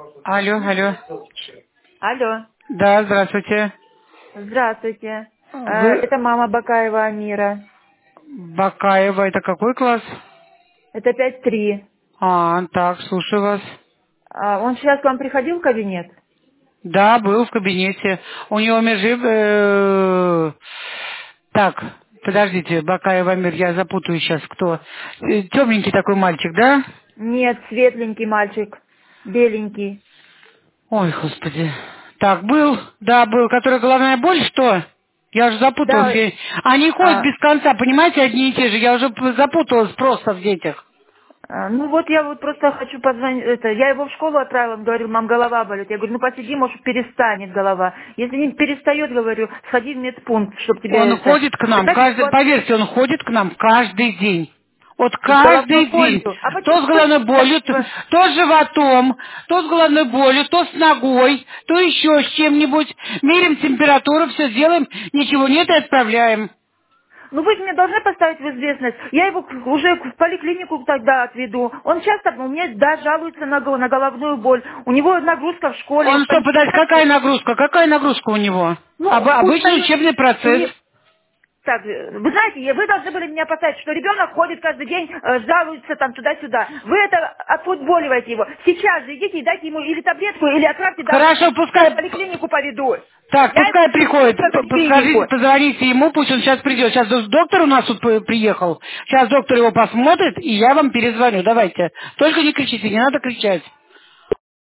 Алло, алло. Алло. Да, здравствуйте. Здравствуйте. Вы Это мама Бакаева Амира. Бакаева, это какой класс? Это 5-3. Так, слушаю вас. Он сейчас к вам приходил в кабинет? Да, был в кабинете. У него межи... Так, подождите, Бакаева Амир, я запутаю сейчас, кто? Темненький такой мальчик, да? Нет, светленький мальчик. Беленький. Ой, господи. Так, был, да, был, который головная боль, что? Я уже запуталась. Да. Они ходят а, без конца, понимаете, одни и те же. Я уже запуталась просто в детях. ну вот я вот просто хочу позвонить. Я его в школу отправила, он говорил, мам, голова болит. Я говорю, ну посиди, может, перестанет голова. Если не перестает, говорю, сходи в медпункт, чтобы тебе Он это... ходит к Вы нам, знаете, каждый, вот поверьте, он ходит к нам каждый день. Вот с головной каждый день. болью. А То с почему головной болью, то с животом, то с головной болью, то с ногой, то еще с чем-нибудь. Меряем температуру, все делаем, ничего нет и отправляем. Ну вы же мне должны поставить в известность. Я его уже в поликлинику тогда отведу. Он часто у меня, да, жалуется на головную боль. У него нагрузка в школе. Он что, подожди, какая нагрузка? Какая нагрузка у него? Ну, Обычный устает. учебный процесс. Так, вы знаете, вы должны были меня поставить, что ребенок ходит каждый день, жалуется там туда-сюда. Вы это отфутболиваете его. Сейчас же идите и дайте ему или таблетку, или отправьте домой. Хорошо, Я в пускай... поликлинику поведу. Так, Я его пускай поведу приходит. в поликлинику. Скажите, позвоните ему, пусть он сейчас придет. Сейчас доктор у нас тут приехал. Сейчас доктор его посмотрит, и я вам перезвоню. Давайте. Только не кричите, не надо кричать.